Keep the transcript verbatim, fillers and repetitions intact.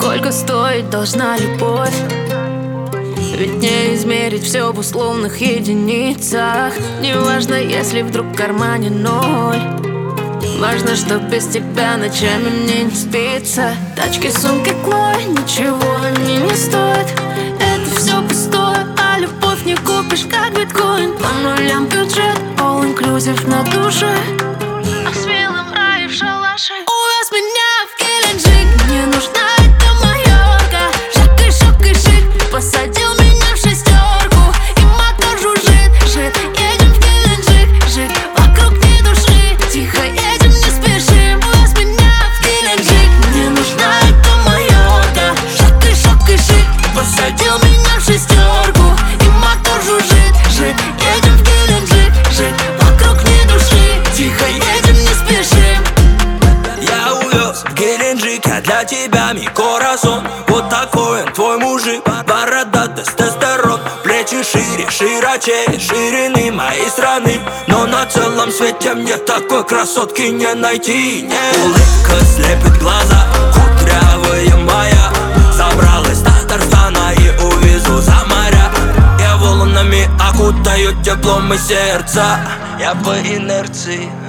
Сколько стоить должна любовь? Ведь не измерить все в условных единицах. Неважно, если вдруг в кармане ноль. Важно, что без тебя ночами мне не спится. Тачки, сумки, Клой, ничего они не стоят. Это все пустое, а любовь не купишь, как биткоин. По нулям бюджет, all inclusive на душе. А с милым в рае в шалаше. Увез меня в Геленджик. Мне нужна эта Майорка. Шаг и шок и шик. Посадил меня в шестерку. И мотор жужжит, жит. Едем в Геленджик, жит. Вокруг ни души. Тихо едем, не спешим. Увез меня в Геленджик. Мне нужна эта Майорка. Шаг и шок и шик. Посадил меня в шестерку. И мотор жужжит, жит. Едем в Геленджик, жит. Вокруг ни души. Тихо едем, не спешим. Я увез в Геленджик, я для тебя ми корасон. Вот такой он, твой мужик. Борода, тестостерон. Плечи шире, широче ширины моей страны. Но на целом свете мне такой красотки не найти, нет. Улыбка слепит глаза, кудрявая моя. Забралась с Татарстана и увезу за моря. Я волнами окутаю теплом и сердца. Я по инерции